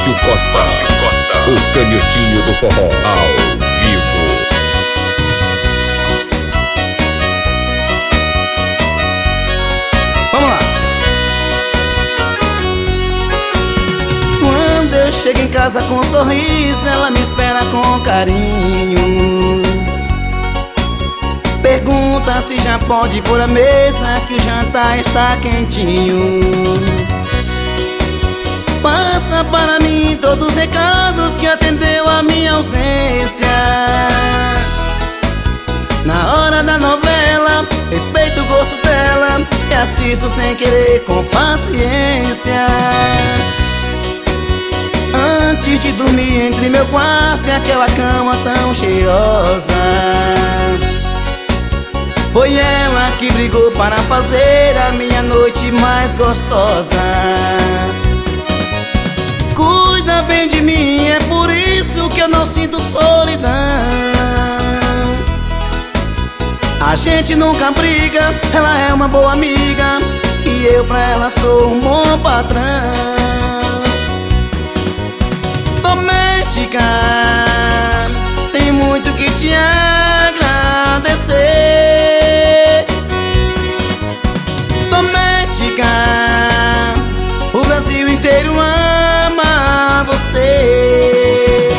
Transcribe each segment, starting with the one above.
Márcio Costa, o canhotinho do forró, ao vivo. Vamos lá. Quando eu chego em casa com um sorriso, ela me espera com carinho. Pergunta se já pode pôr a mesa, que o jantar está quentinho. Passa para mim todos os recados, que atendeu a minha ausência. Na hora da novela, respeito o gosto dela e assisto sem querer, com paciência. Antes de dormir, entre meu quarto e aquela cama tão cheirosa, foi ela que brigou para fazer a minha noite mais gostosa. Cuida bem de mim, é por isso que eu não sinto solidão. A gente nunca briga, ela é uma boa amiga e eu pra ela sou um bom patrão. Doméstica, tem muito que te agradecer. Doméstica, o Brasil inteiro ama você.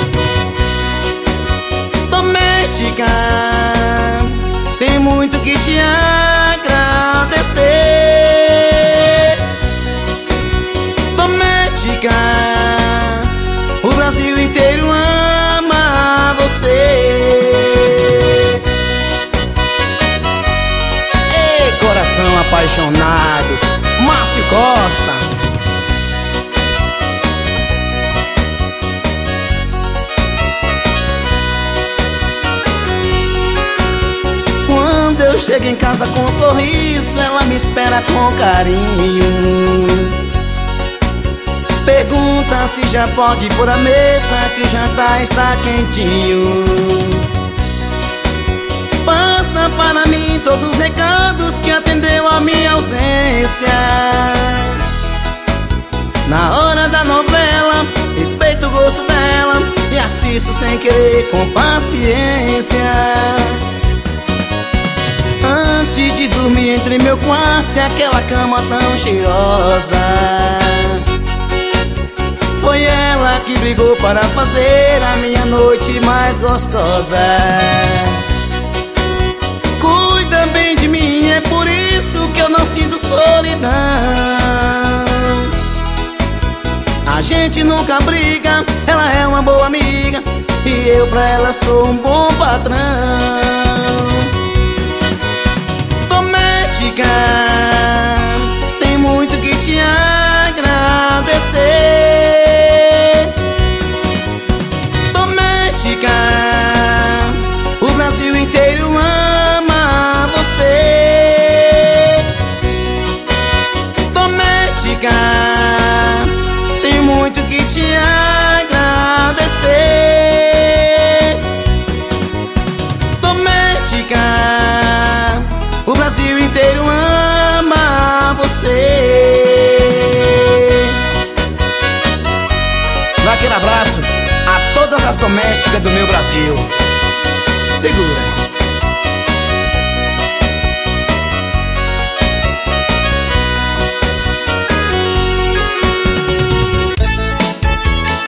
Doméstica, tem muito que te agradecer. Doméstica, o Brasil inteiro ama você. Ei, coração apaixonado, Márcio Costa. Quando eu chego em casa com um sorriso, ela me espera com carinho. Pergunta se já pode pôr a mesa, que o jantar está quentinho. Passa para mim todos os recados, que atendeu a minha ausência. Na hora da novela, respeito o gosto dela e assisto sem querer, com paciência. Antes de dormir, entre meu quarto e aquela cama tão cheirosa, foi ela que brigou para fazer a minha noite mais gostosa. Cuida bem de mim, é por isso que eu não sinto solidão. A gente nunca briga, ela é uma boa amiga e eu pra ela sou um bom patrão. Doméstica, tem muito que te agradecer. Doméstica, o Brasil inteiro ama você. Doméstica, tem muito que te agradecer. Doméstica, o Brasil inteiro ama você. Dá aquele abraço a todas as domésticas do meu Brasil. Segura.